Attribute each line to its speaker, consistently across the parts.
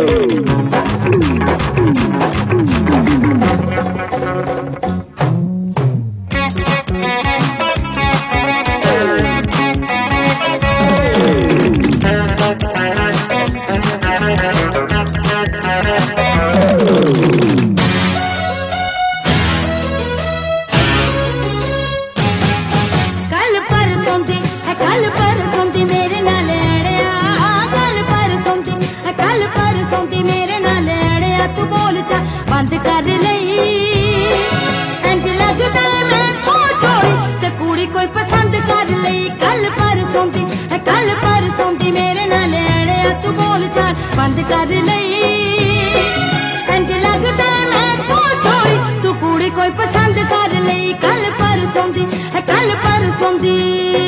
Speaker 1: बंद कर लई इंज लगदा मैं तो चोरी ते कुड़ी कोई पसंद कर लई। कल परसों दी मेरे नाल अड़िया तू बोल चाल बंद कर लई इंज लगदा मैं तो चोरी तू कुड़ी कोई पसंद कर लई। कल परसों दी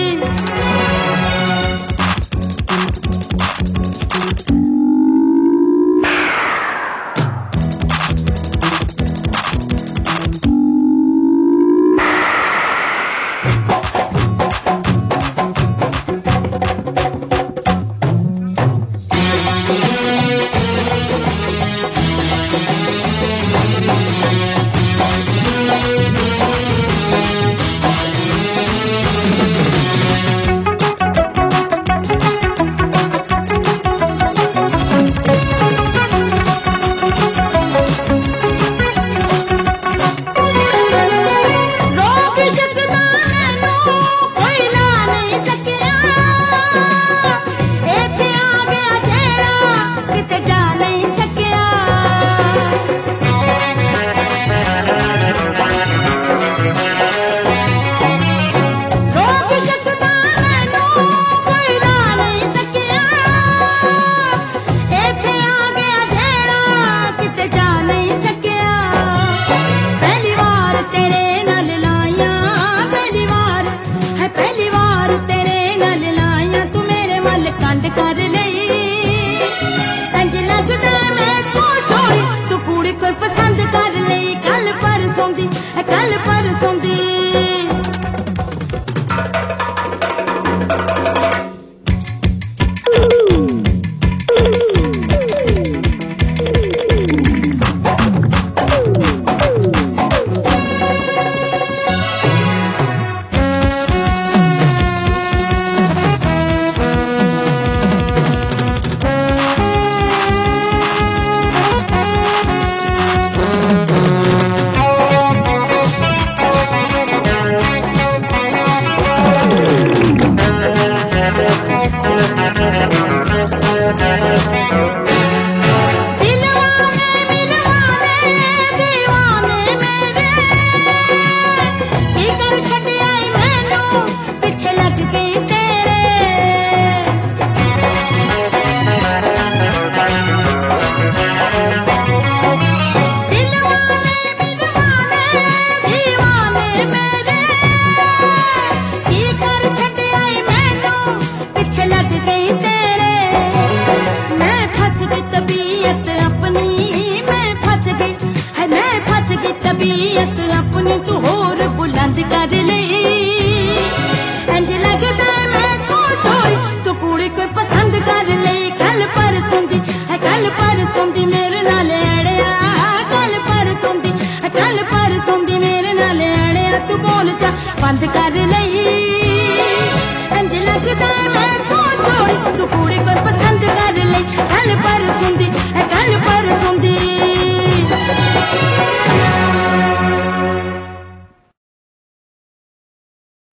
Speaker 1: अपनी तू होर बुलंद कर ले इंज लगदा मैं तो चोरी तू कुड़ी कोई पसंद कर ले। कल परसों दी मेरे नाल अड़िया कल परसों दी मेरे नाल अड़िया तू बोल चा बंद कर लई इंज लगदा मैं तो चोरी तू कुड़ी कोई